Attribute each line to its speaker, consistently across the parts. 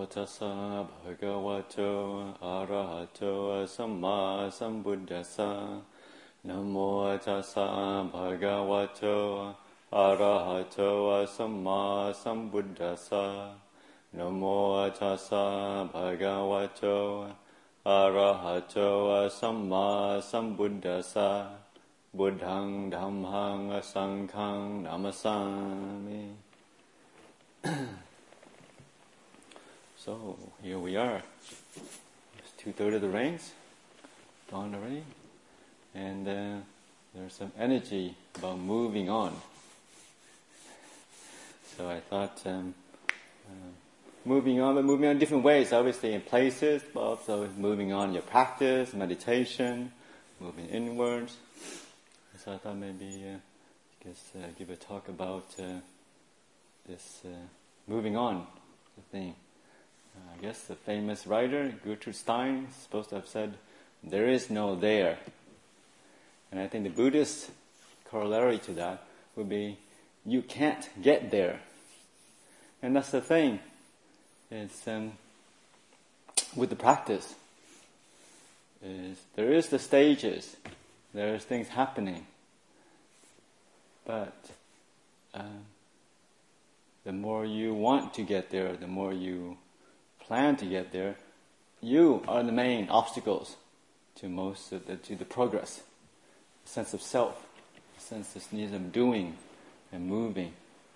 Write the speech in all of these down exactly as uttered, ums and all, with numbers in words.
Speaker 1: tassa bhagavato arahato samma sambuddhassa. Namo tassa bhagavato arahato samma sambuddhassa. Namo tassa bhagavato arahato samma sambuddhassa. Buddhang dhammang sanghang namasami. So here we are. It's two-thirds of the rains gone already, and uh, there's some energy about moving on. So I thought um, uh, moving on, but moving on in different ways. Obviously in places, but also moving on in your practice, meditation, moving inwards. So I thought maybe uh, I guess uh, give a talk about uh, this uh, moving on the thing. Uh, I guess the famous writer, Gertrude Stein, is supposed to have said, there is no there. And I think the Buddhist corollary to that would be, you can't get there. And that's the thing, is um, with the practice, is there is the stages, there is things happening, but uh, the more you want to get there, the more you plan to get there, you are the main obstacles to most of the, to the progress. A sense of self, a sense of need of doing and moving.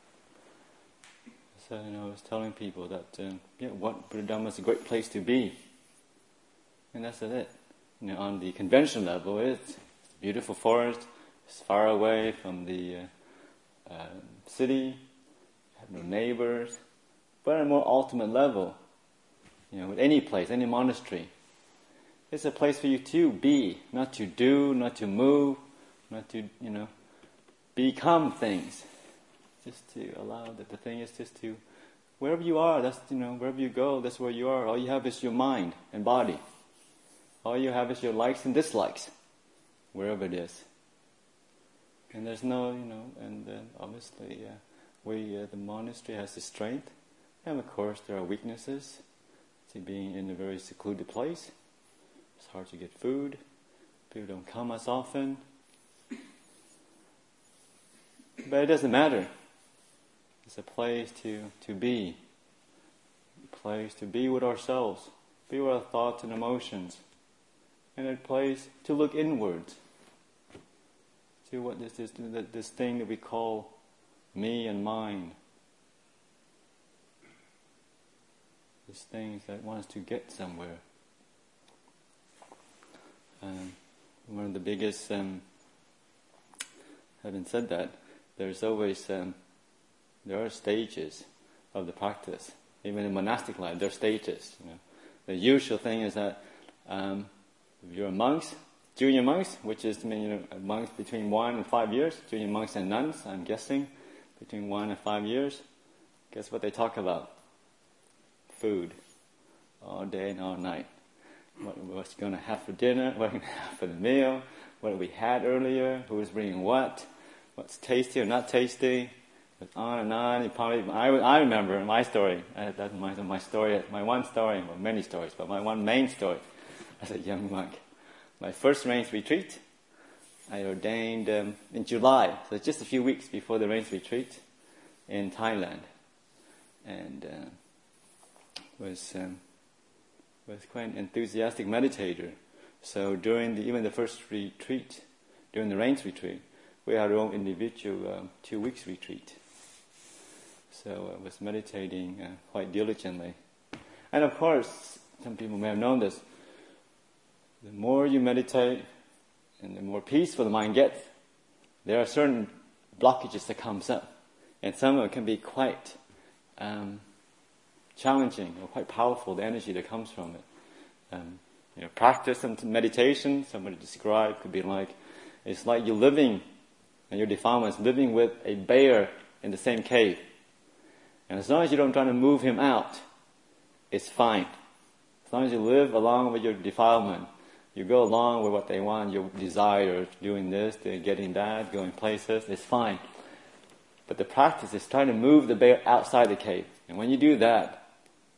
Speaker 1: So, you know, I was telling people that, um, yeah, what Buddha Dhamma is a great place to be. And that's it. You know, on the conventional level, it's a beautiful forest, it's far away from the uh, uh, city, have no neighbors. But on a more ultimate level, you know, with any place, any monastery, it's a place for you to be, not to do, not to move, not to, you know, become things. Just to allow that the thing is just to, wherever you are, that's, you know, wherever you go, that's where you are. All you have is your mind and body. All you have is your likes and dislikes, wherever it is. And there's no, you know, and then obviously uh, we, uh, the monastery has the strength, and of course there are weaknesses. To being in a very secluded place, it's hard to get food. People don't come as often. But it doesn't matter. It's a place to, to be. A place to be with ourselves. Be with our thoughts and emotions. And a place to look inwards. To what this is, this thing that we call me and mine. These things that want us to get somewhere. Um, one of the biggest, um, having said that, there's always, um, there are stages of the practice. Even in monastic life, there are stages. You know. The usual thing is that um, if you're monks, junior monks, which is, I mean, you know, monks between one and five years, junior monks and nuns, I'm guessing, between one and five years, guess what they talk about? Food, all day and all night. What, what's going to have for dinner? What we're going to have for the meal? What we had earlier? Who's bringing what? What's tasty or not tasty? It's on and on. You probably, I, I remember my story. I, that's my, my story. My one story, well, many stories, but my one main story as a young monk. My first rains retreat, I ordained um, in July, so just a few weeks before the rains retreat in Thailand, and. Uh, was um, was quite an enthusiastic meditator. So during the, even the first retreat, during the rains retreat, we had our own individual um, two weeks retreat. So I was meditating uh, quite diligently. And of course, some people may have known this, the more you meditate and the more peaceful the mind gets, there are certain blockages that comes up. And some of it can be quite um, challenging or quite powerful, the energy that comes from it. Um, you know, practice and meditation, somebody described, could be like, it's like you're living, and your defilement is living with a bear in the same cave. And as long as you don't try to move him out, it's fine. As long as you live along with your defilement, you go along with what they want, your desires, doing this, getting that, going places, it's fine. But the practice is trying to move the bear outside the cave. And when you do that,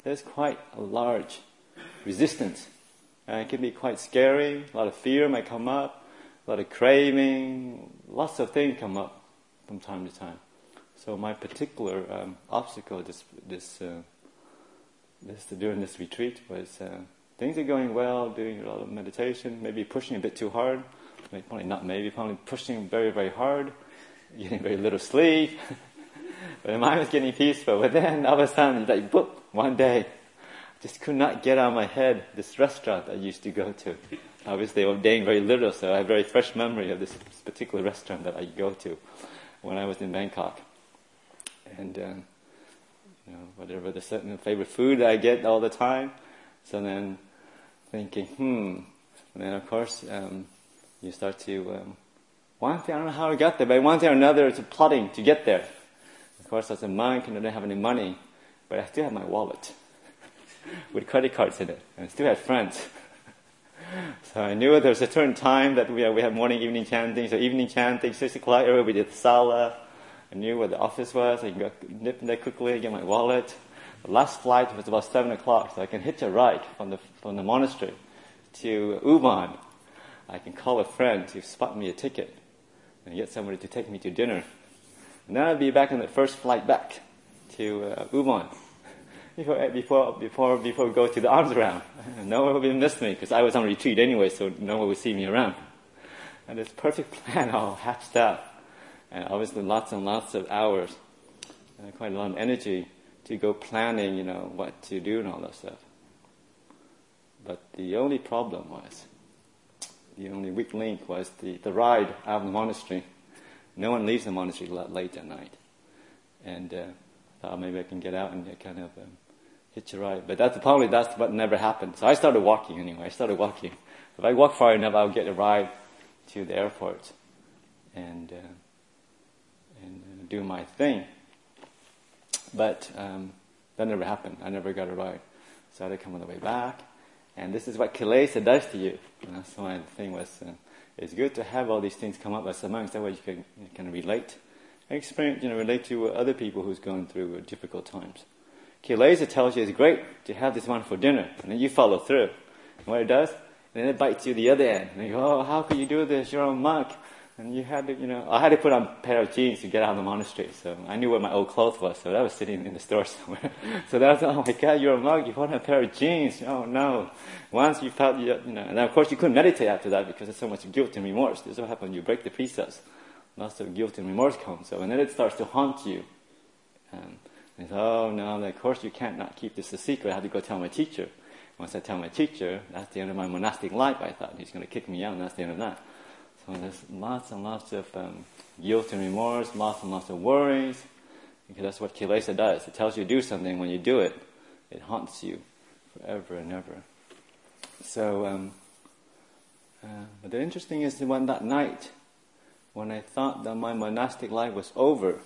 Speaker 1: there's quite a large resistance. And it can be quite scary. A lot of fear might come up, a lot of craving, lots of things come up from time to time. So my particular um, obstacle this this uh, this during this retreat was uh, things are going well, doing a lot of meditation, maybe pushing a bit too hard, maybe, probably not maybe, probably pushing very very hard, getting very little sleep. But the mind was getting peaceful. But then all of a sudden, like boop, one day, I just could not get out of my head this restaurant I used to go to. Obviously, I ordained very little, so I have very fresh memory of this particular restaurant that I go to when I was in Bangkok. And, uh, you know, whatever the certain favorite food that I get all the time. So then thinking, hmm. And then, of course, um, you start to, um, one thing, I don't know how I got there, but one thing or another, it's plotting to get there. Of course, as a monk, and I didn't have any money, but I still had my wallet with credit cards in it. And I still had friends. So I knew there was a certain time that we had, we had morning, evening chanting. So evening chanting, six o'clock, everybody did the sala. I knew where the office was. I can go nip in there quickly, get my wallet. The last flight was about seven o'clock, so I can hitch a ride from the from the monastery to Ubon. I can call a friend to spot me a ticket and get somebody to take me to dinner. And then I'd be back on the first flight back to uh, Ubon before before before before we go to the arms round. No one would miss me because I was on retreat anyway, so no one would see me around. And this perfect plan all hatched out. And obviously lots and lots of hours, uh, quite a lot of energy to go planning, you know, what to do and all that stuff. But the only problem was, the only weak link was the, the ride out of the monastery. No one leaves the monastery late at night. And uh, I thought maybe I can get out and kind of um, hitch a ride. But that's probably that's what never happened. So I started walking anyway. I started walking. If I walk far enough, I'll get a ride to the airport. And... Uh, and uh, do my thing. But um, that never happened. I never got a ride. So I had to come on the way back. And this is what kilesa does to you. You know, so my thing was, uh, it's good to have all these things come up as a monk. That way you can, you can relate. Experience, you know, relate to other people who's going through difficult times. Kilesa tells you it's great to have this wonderful dinner. And then you follow through. And what it does, and then it bites you the other end. And you go, oh, how could you do this? You're a monk. And you had to, you know, I had to put on a pair of jeans to get out of the monastery. So I knew where my old clothes was. So that was sitting in the store somewhere. So that was, oh my God, you're a monk. You put on a pair of jeans. Oh no. Once you felt, you know, and of course you couldn't meditate after that because there's so much guilt and remorse. This is what happens when you break the precepts. Lots of guilt and remorse comes. So and then it starts to haunt you. Um, and oh no, of course you can't not keep this a secret. I have to go tell my teacher. Once I tell my teacher, that's the end of my monastic life. I thought he's going to kick me out, and that's the end of that. So there's lots and lots of um, guilt and remorse, lots and lots of worries, because that's what kilesa does. It tells you to do something. When you do it, it haunts you forever and ever. So, um, uh, but the interesting is that when that night, when I thought that my monastic life was over,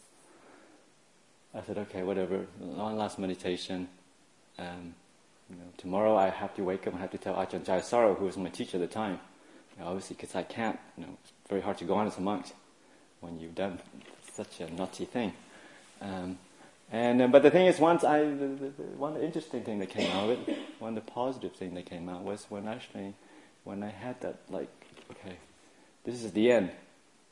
Speaker 1: I said, okay, whatever, one last meditation. Um, you know, tomorrow I have to wake up and have to tell Ajahn Jayasaro, who was my teacher at the time. Obviously, because I can't, you know, it's very hard to go on as a monk when you've done such a naughty thing. Um, and uh, but the thing is, once I, the, the, the, one interesting thing that came out of it, one of the positive thing that came out was when actually, when I had that, like, okay, this is the end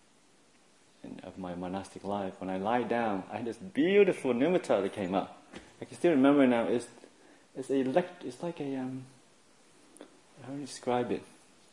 Speaker 1: of my monastic life. When I lie down, I had this beautiful nimitta that came up. I can still remember now. It's it's a elect, it's like a um, how do you describe it?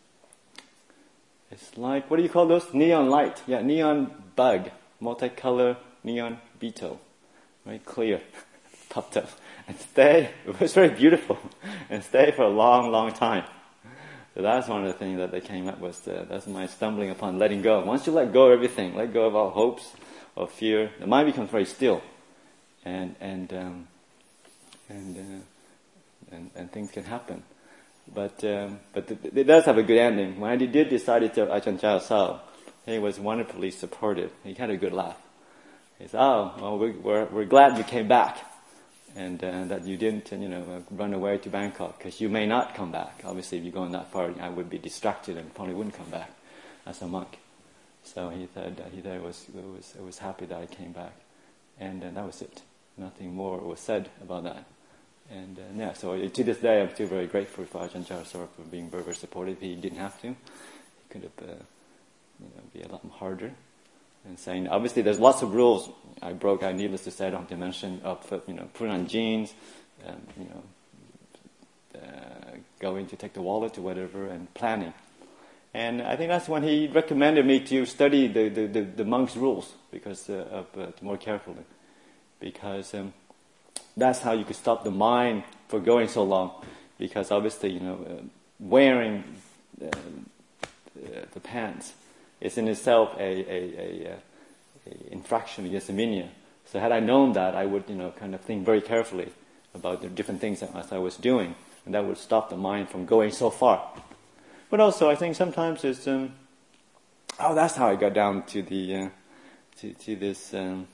Speaker 1: It's like, what do you call those? Neon light. Yeah, neon bug. Multicolor neon beetle. Very clear. Popped up. And stay. It was very beautiful. And stay for a long, long time. So that's one of the things that they came up with. Uh, that's my stumbling upon letting go. Once you let go of everything, let go of all hopes or fear, the mind becomes very still. And, and, um, and, uh, and, and things can happen. But um, but th- it does have a good ending. When I did decide to tell Ajahn Jayasaro, he was wonderfully supportive. He had a good laugh. He said, "Oh, well, we, we're we're glad you came back, and uh, that you didn't, you know, run away to Bangkok, because you may not come back. Obviously, if you're going that far, I would be distracted and probably wouldn't come back as a monk." So he said uh, he said it was it was it was happy that I came back, and uh, that was it. Nothing more was said about that. And uh, yeah, so to this day, I'm still very grateful for Ajahn Chah for being very, very supportive. He didn't have to. He could have, uh, you know, be a lot harder. And saying, obviously, there's lots of rules I broke. I needless to say, I don't have to mention of, you know, putting on jeans, um, you know, uh, going to take the wallet or whatever, and planning. And I think that's when he recommended me to study the the, the, the monks' rules because uh, of uh, more carefully, because. Um, That's how you could stop the mind from going so long, because obviously, you know, uh, wearing uh, the, the pants is in itself a, a, a, a infraction against the vinaya. So had I known that, I would, you know, kind of think very carefully about the different things that as I was doing, and that would stop the mind from going so far. But also, I think sometimes it's, um, oh, that's how I got down to the uh, to to this. Um,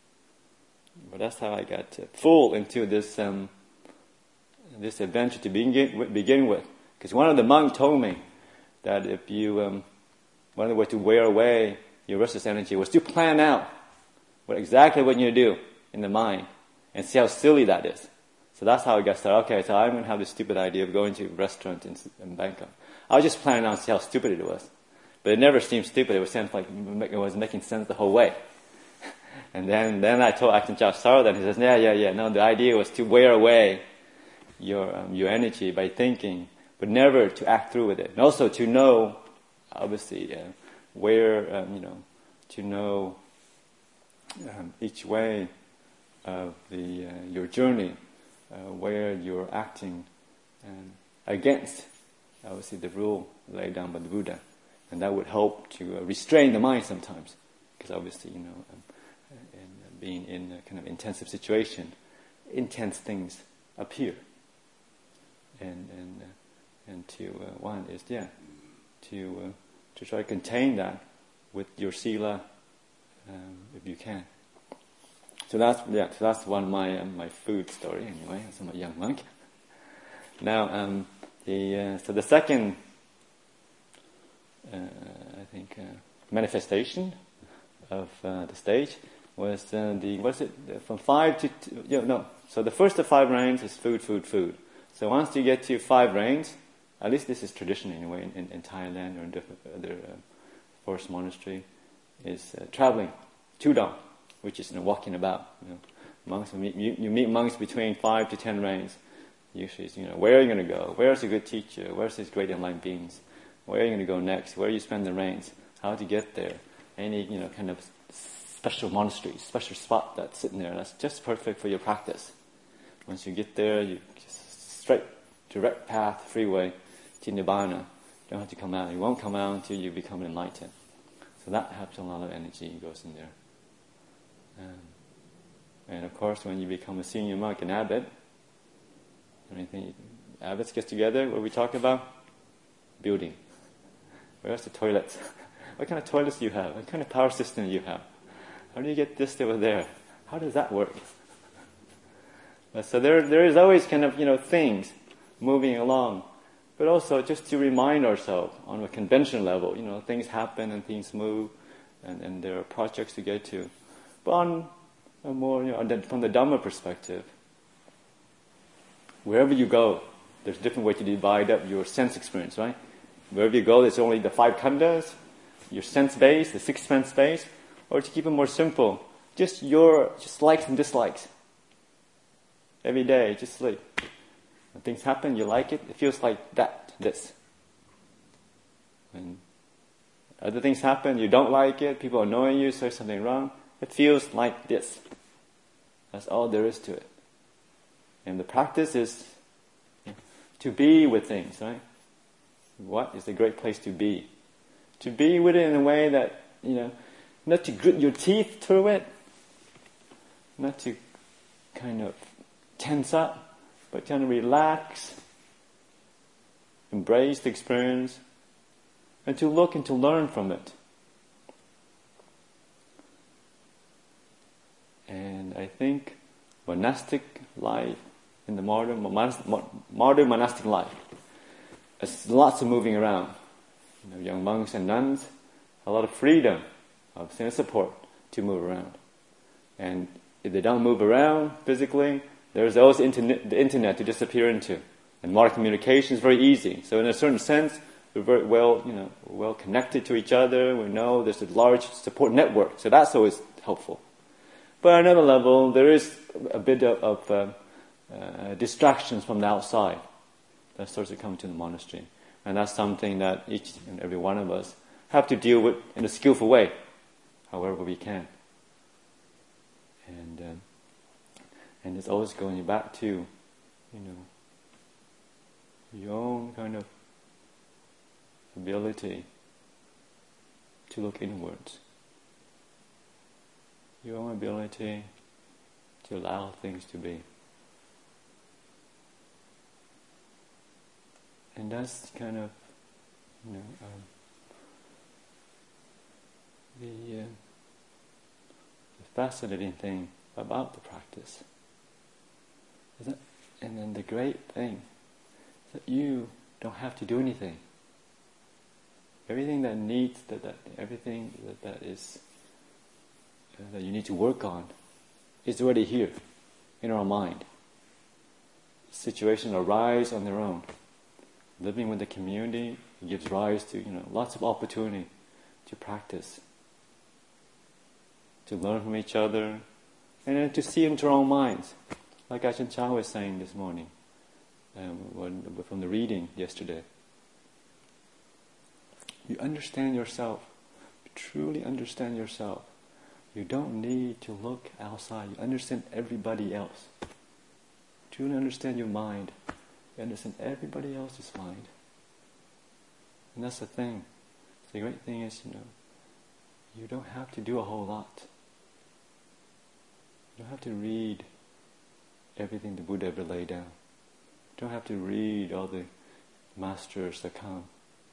Speaker 1: But that's how I got uh, full into this um, this adventure to begin, begin with. Because one of the monks told me that if you, um, one of the ways to wear away your restless energy was to plan out what exactly what you do in the mind and see how silly that is. So that's how I got started. Okay, so I'm going to have this stupid idea of going to a restaurant in, in Bangkok. I was just planning out to see how stupid it was. But it never seemed stupid. It was sense like it was making sense the whole way. And then, then I told Ajahn Chah Sarada, and he says, yeah, yeah, yeah, no, the idea was to wear away your um, your energy by thinking, but never to act through with it. And also to know, obviously, uh, where, um, you know, to know um, each way of the uh, your journey, uh, where you're acting um, against, obviously, the rule laid down by the Buddha. And that would help to uh, restrain the mind sometimes, because obviously, you know, um, being in a kind of intensive situation, intense things appear. And and uh, and to uh, one is yeah, to uh, to try to contain that with your sila, um, if you can. So that's yeah, so that's one of my uh, my food story anyway. As I'm a young monk. Now um, the uh, so the second uh, I think uh, manifestation of uh, the stage was uh, the, what is it, from five to, two, you know, no, so the first of five rains is food, food, food. So once you get to five rains, at least this is tradition anyway, in, in, in Thailand or in different other uh, forest monastery, is uh, traveling, tudong, which is, you know, walking about. You know, monks, you meet, you, you meet monks between five to ten rains. Usually it's, you know, where are you going to go? Where's a good teacher? Where's these great enlightened beings? Where are you going to go next? Where do you spend the rains? How to get there? Any, you know, kind of special monastery, special spot that's sitting there. That's just perfect for your practice. Once you get there, you just straight, direct path, freeway to Nibbana. You don't have to come out. You won't come out until you become enlightened. So that helps a lot of energy goes in there. Um, and of course, when you become a senior monk, an abbot, anything, abbots get together. What do we talk about? Building. Where's the toilets? What kind of toilets do you have? What kind of power system do you have? How do you get this over there? How does that work? So there, there is always kind of, you know, things moving along, but also just to remind ourselves on a convention level, you know, things happen and things move, and, and there are projects to get to. But on a more, you know, from the Dhamma perspective, wherever you go, there's a different way to divide up your sense experience, right? Wherever you go, there's only the five khandhas, your sense base, the sixth sense base. Or to keep it more simple, just your just likes and dislikes. Every day, just like when things happen, you like it, it feels like that, this. When other things happen, you don't like it, people are annoying you, say something wrong, it feels like this. That's all there is to it. And the practice is you know, to be with things, right? What is a great place to be? To be with it in a way that, you know, not to grit your teeth through it, not to kind of tense up, but kind of relax, embrace the experience, and to look and to learn from it. And I think monastic life, in the modern, modern monastic life, there's lots of moving around. You know, young monks and nuns, a lot of freedom of support to move around. And if they don't move around physically, There's always internet, the internet to disappear into. And modern communication is very easy. So in a certain sense, we're very well, you know, well connected to each other. We know there's a large support network. So that's always helpful. But at another level, there is a bit of, of uh, uh, distractions from the outside that starts to come to the monastery. And that's something that each and every one of us have to deal with in a skillful way, however we can. And um, and it's always going back to, you know, your own kind of ability to look inwards. Your own ability to allow things to be. And that's kind of, you know, um, the, uh, the fascinating thing about the practice. Is that, and then the great thing is that you don't have to do anything. Everything that needs, that, that everything that, that is uh, that you need to work on is already here in our mind. Situations arise on their own. Living with the community gives rise to, you know, lots of opportunity to practice, to learn from each other, and then to see into our own minds. Like Ajahn Chah was saying this morning, um, when, from the reading yesterday. You understand yourself. You truly understand yourself. You don't need to look outside. You understand everybody else. You truly understand your mind. You understand everybody else's mind. And that's the thing. The great thing is, you know, you don't have to do a whole lot. You don't have to read everything the Buddha ever laid down. You don't have to read all the masters that come.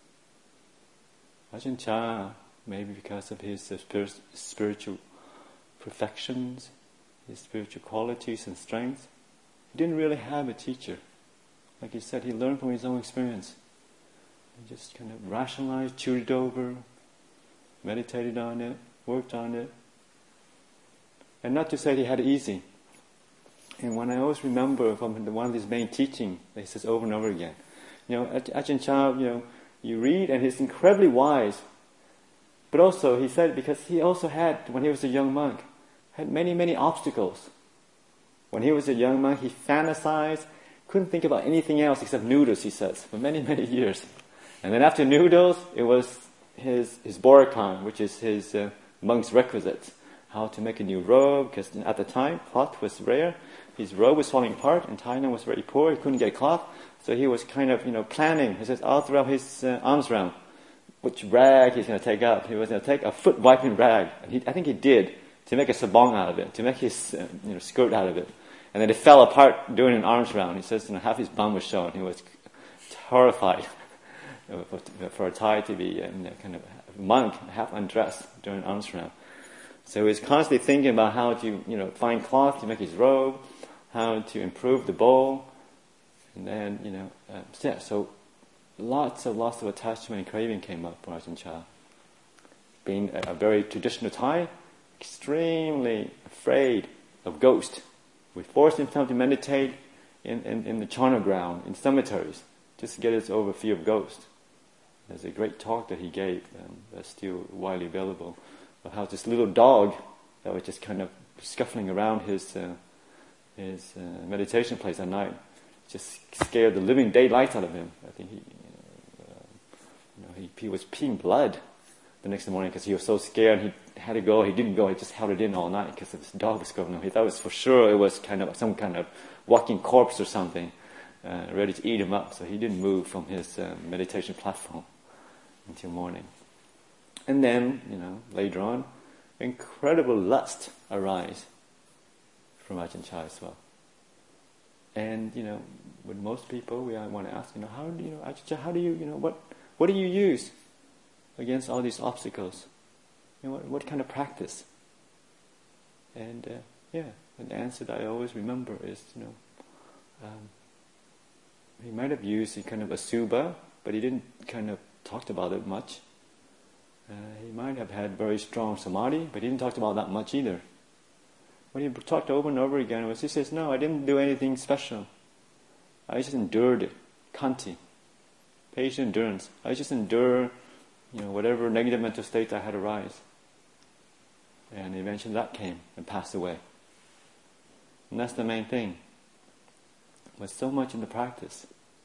Speaker 1: Ajahn Chah, maybe because of his uh, spir- spiritual perfections, his spiritual qualities and strengths, he didn't really have a teacher. Like he said, he learned from his own experience. He just kind of rationalized, chewed it over, meditated on it, worked on it. And not to say he had it easy. And when I always remember from one of his main teachings, that he says over and over again, you know, Ajahn Chah, you know, you read and he's incredibly wise. But also, he said, because he also had, when he was a young monk, had many, many obstacles. When he was a young monk, he fantasized, couldn't think about anything else except noodles, he says, for many, many years. And then after noodles, it was his his borakan, which is his uh, monk's requisites. How to make a new robe, because at the time, cloth was rare. His robe was falling apart, and Thailand was very poor. He couldn't get cloth. So he was kind of, you know, planning. He says, all throughout his uh, arms round, which rag he's going to take up. He was going to take a foot wiping rag. And he, I think he did, to make a sabong out of it, to make his uh, you know, skirt out of it. And then it fell apart doing an arms round. He says, you know, half his bum was shown. He was horrified for, for a Thai to be uh, you know, kind of a monk, half undressed during an arms round. So he was constantly thinking about how to, you know, find cloth to make his robe, how to improve the bowl, and then, you know, uh, yeah, so lots of lots of attachment and craving came up for Ajahn Chah. Being a, a very traditional Thai, extremely afraid of ghosts. We forced himself to meditate in, in, in the charnel ground, in cemeteries, just to get us over fear of ghosts. There's a great talk that he gave um, that's still widely available, of how this little dog that was just kind of scuffling around his uh, his uh, meditation place at night just scared the living daylights out of him. I think he, uh, you know, he, he was peeing blood the next morning because he was so scared. He had to go. He didn't go. He just held it in all night because this dog was going on. He thought it was for sure it was kind of some kind of walking corpse or something, uh, ready to eat him up. So he didn't move from his uh, meditation platform until morning. And then, you know, later on, incredible lust arise from Ajahn Chah as well. And, you know, with most people, we want to ask, you know, how do you know, Ajahn Chah, how do you, you know, what, what do you use against all these obstacles? You know, what, what kind of practice? And, uh, yeah, the answer that I always remember is, you know, um, he might have used a kind of asubha, but he didn't kind of talk about it much. Uh, he might have had very strong samadhi, but he didn't talk about that much either. when he talked over and over again, it was, he says, no, I didn't do anything special. I just endured it. Kanti. Patient endurance. I just endure, you know, whatever negative mental state I had arise. And eventually that came and passed away. And that's the main thing. But so much in the practice.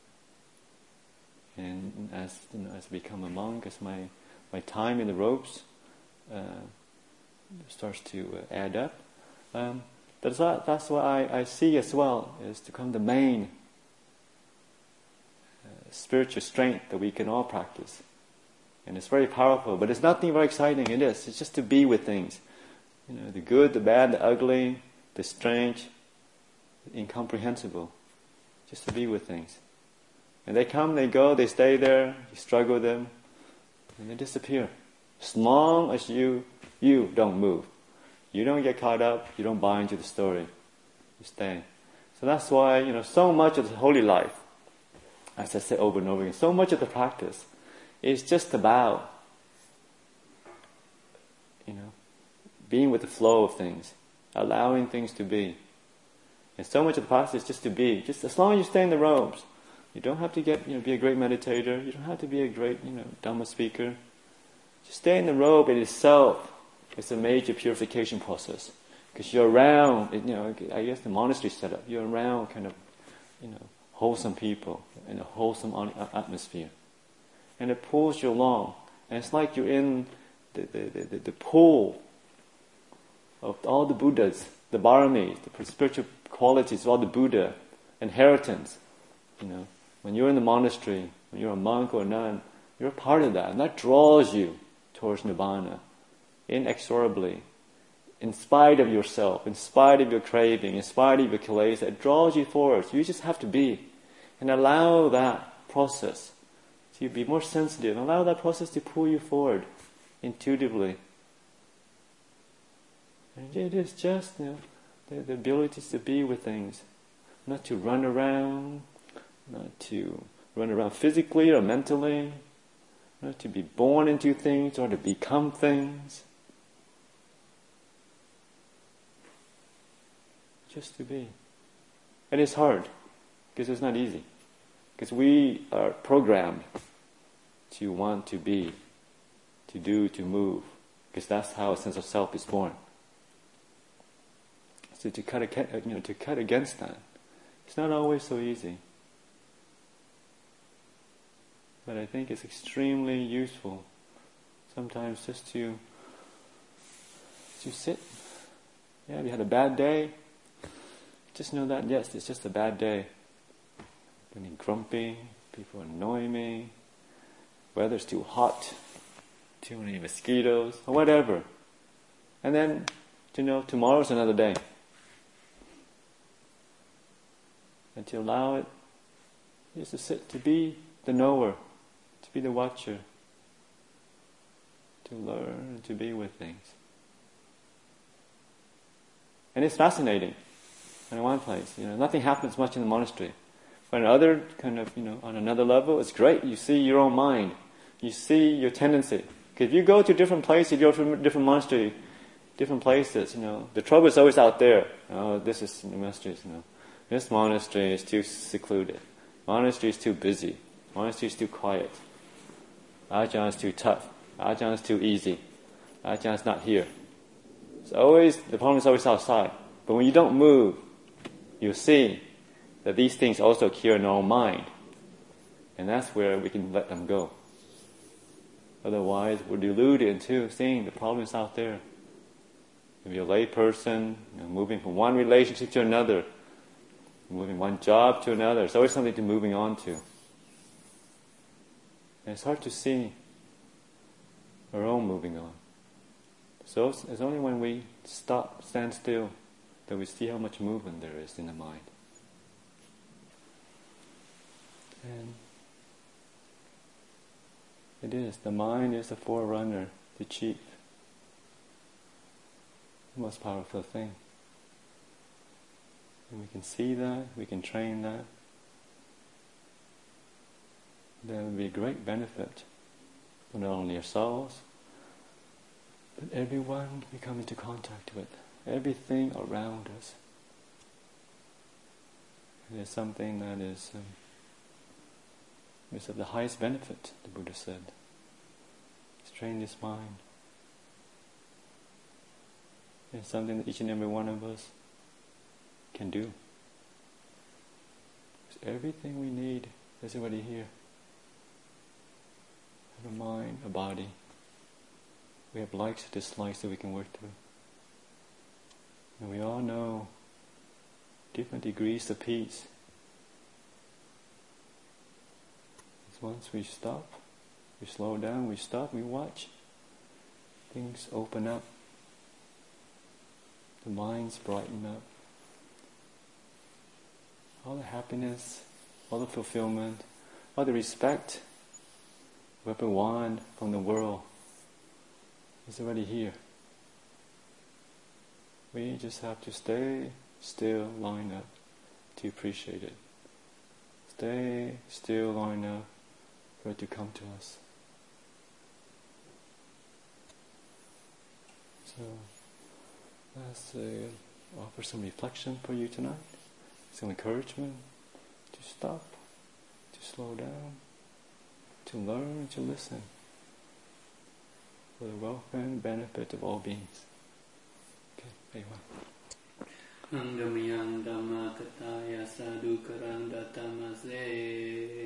Speaker 1: And as you know, as I become a monk, as my, my time in the robes uh, starts to uh, add up, um, that's what, that's what I, I see as well, is to come the main uh, spiritual strength that we can all practice. And it's very powerful, but it's nothing very exciting. It is. It's just to be with things. You know, the good, the bad, the ugly, the strange, the incomprehensible. Just to be with things. And they come, they go, they stay there, you struggle with them, and they disappear. As long as you you don't move. You don't get caught up, you don't buy into the story. You stay. So that's why, you know, so much of the holy life, as I say over and over again, so much of the practice is just about, you know, being with the flow of things, allowing things to be. And so much of the practice is just to be. Just as long as you stay in the robes. You don't have to get, you know, be a great meditator. You don't have to be a great, you know, Dhamma speaker. Just stay in the robe in itself. It's a major purification process. Because you're around, you know, I guess the monastery setup, you're around kind of, you know, wholesome people in a wholesome atmosphere. And it pulls you along. And it's like you're in the, the, the, the pool of all the Buddhas, the Baramis, the spiritual qualities of all the Buddha, inheritance, you know. When you're in the monastery, when you're a monk or a nun, you're a part of that. And that draws you towards Nibbana inexorably. In spite of yourself, in spite of your craving, in spite of your kilesa, it draws you forward. You just have to be. And allow that process to be more sensitive. Allow that process to pull you forward intuitively. And it is just, you know, the, the ability to be with things. Not to run around, not to run around physically or mentally, not to be born into things or to become things. Just to be. And it's hard, because it's not easy. Because we are programmed to want to be, to do, to move, because that's how a sense of self is born. So to cut, you know, to cut against that, it's not always so easy. But I think it's extremely useful sometimes just to to sit. Yeah, if you had a bad day, just know that, yes, it's just a bad day. I'm getting grumpy, people annoy me, weather's too hot, too many mosquitoes, or whatever. And then, you know, tomorrow's another day. And to allow it, just to sit, to be the knower, to be the watcher, to learn and to be with things. And it's fascinating. In one place, you know, nothing happens much in the monastery. But in other kind of, you know, on another level, it's great. You see your own mind. You see your tendency. Because if you go to different places, you go to different monastery, different places, you know, the trouble is always out there. Oh, this is the monasteries, you know. This monastery is too secluded. Monastery is too busy. Monastery is too quiet. Ajahn is too tough. Ajahn is too easy. Ajahn is not here. It's always, the problem is always outside. But when you don't move, you see that these things also occur in our own mind. And that's where we can let them go. Otherwise, we're deluded into seeing the problems out there. If you're a lay person, you know, moving from one relationship to another, moving one job to another, there's always something to moving on to. And it's hard to see our own moving on. So it's, it's only when we stop, stand still, that we see how much movement there is in the mind. And it is, the mind is the forerunner, the chief, the most powerful thing. And we can see that, we can train that. There will be a great benefit for not only ourselves, but everyone we come into contact with. everything around us. It is something that is, um, is of the highest benefit, the Buddha said. Train this mind. It's something that each and every one of us can do. It's everything we need is already here. We have a mind, a body. We have likes and dislikes that we can work through. And we all know different degrees of peace. It's once we stop, we slow down, we stop, we watch, things open up. The minds brighten up. All the happiness, all the fulfillment, all the respect we ever want from the world is already here. We just have to stay still long enough to appreciate it. Stay still long enough for it to come to us. So let's uh, offer some reflection for you tonight, some encouragement to stop, to slow down, to learn, to listen, for the welfare and benefit of all beings. Okay, very well.
Speaker 2: Angamayang Dhamma Kataya Sadhu Karang Datamase